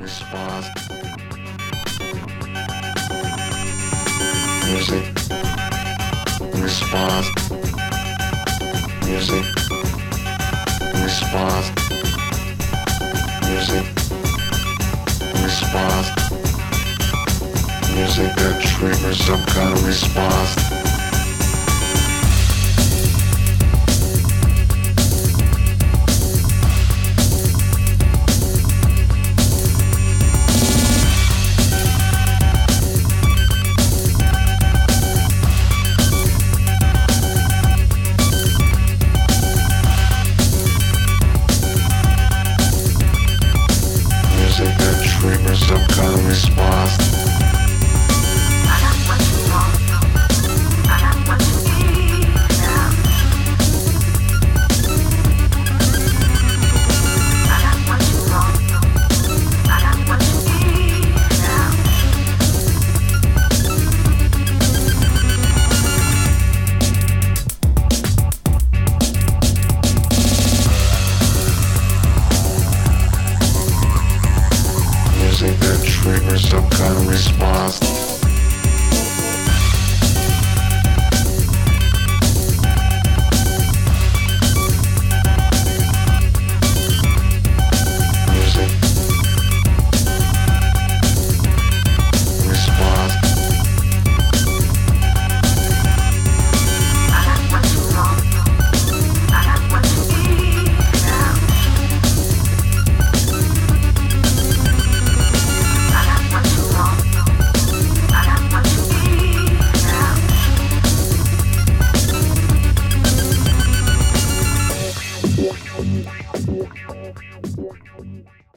response. Music response. Music response. Music response. Music that triggers some kind of response. Music that triggers some kind of response. I got what you want. I got what you need now. I got what you want. I got what you need now. Music that triggers some kind of response.